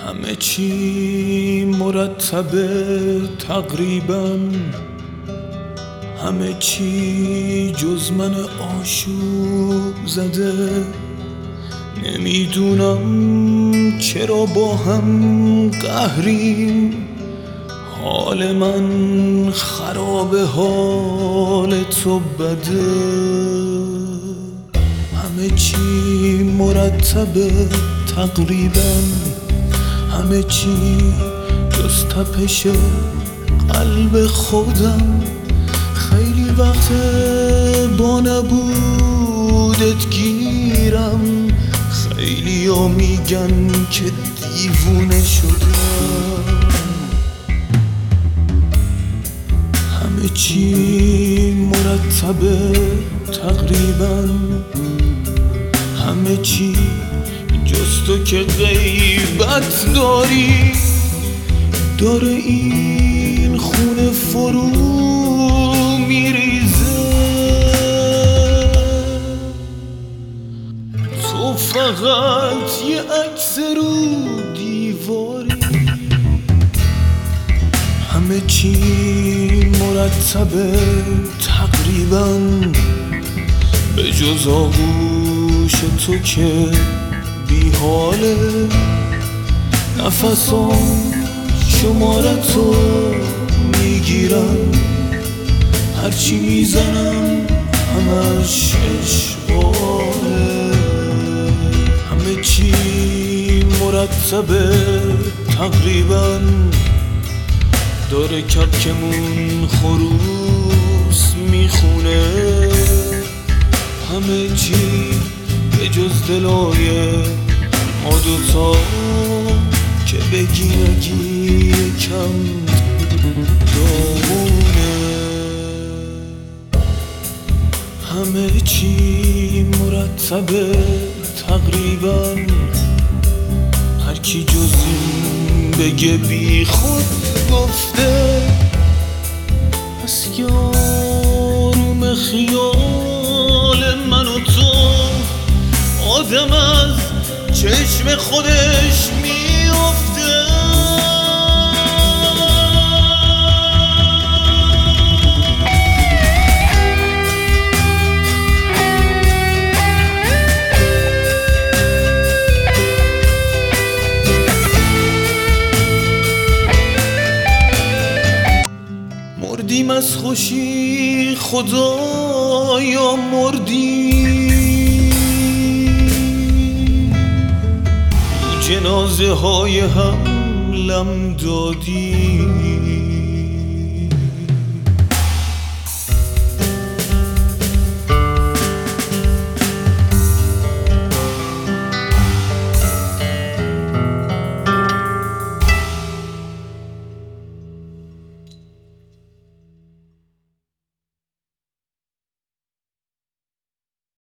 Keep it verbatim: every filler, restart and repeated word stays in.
همه چی مرتبه تقریبا، همه چی جز من آشوب زده. نمیدونم چرا با هم قهریم، حال من خرابه حال تو بده. همه چی مرتبه تقریبا، همه چی جز تپش قلب خودم. خیلی وقت با نبودت گیرم، خیلی ها میگن که دیوونه شدم. همه چی مرتبه تقریبا، همه چی جز تو که غیبت داری. داره این خونه فرو میریزه، تو فقط یه عکس رو دیواری. همه چی مرتبه تقریبا، به جز آغوش تو که بی حاله. نفسام شمارتو میگیرم، هرچی میزنم همش اشغاله. همه چی مرتبه تقریبا، داره کپکمون خروس میخونه. همه چی به جز دلای ما دوتا که بگی نگی یکم دامونه. همه چی مرتبه تقریبا، هر کی جز این بگه بی خود گفته. پس یاروم خیال من و تو، آدم از چشم خودش میفته. مردیم از خوشی خدایا، مردیم جنازه های هم لم دادیم.